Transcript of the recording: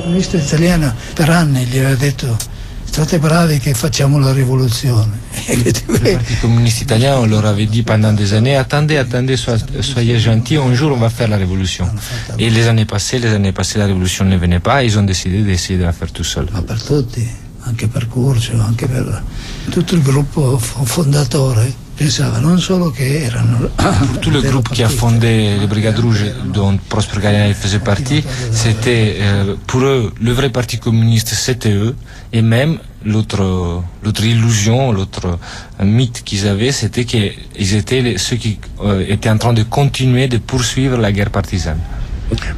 comunista italiano per anni gli aveva detto: state bravi che facciamo la rivoluzione. Le Parti communiste italien, on leur avait dit pendant des années, attendez, soyez gentils, un jour on va faire la révolution. Et les années passées, la révolution ne venait pas, ils ont décidé d'essayer de la faire tout seuls. Ma per tutti, anche per Curcio, anche per tutto il gruppo fondatore, pensava non solo che erano... Pour tout le groupe qui a fondé les Brigades Rouges, dont Prosper Galliani faisait partie, c'était, pour eux, le vrai parti communiste, c'était eux, et même l'autre illusion, l'autre mythe qu'ils avaient, c'était qu'ils étaient ceux qui étaient en train de continuer de poursuivre la guerre partisane.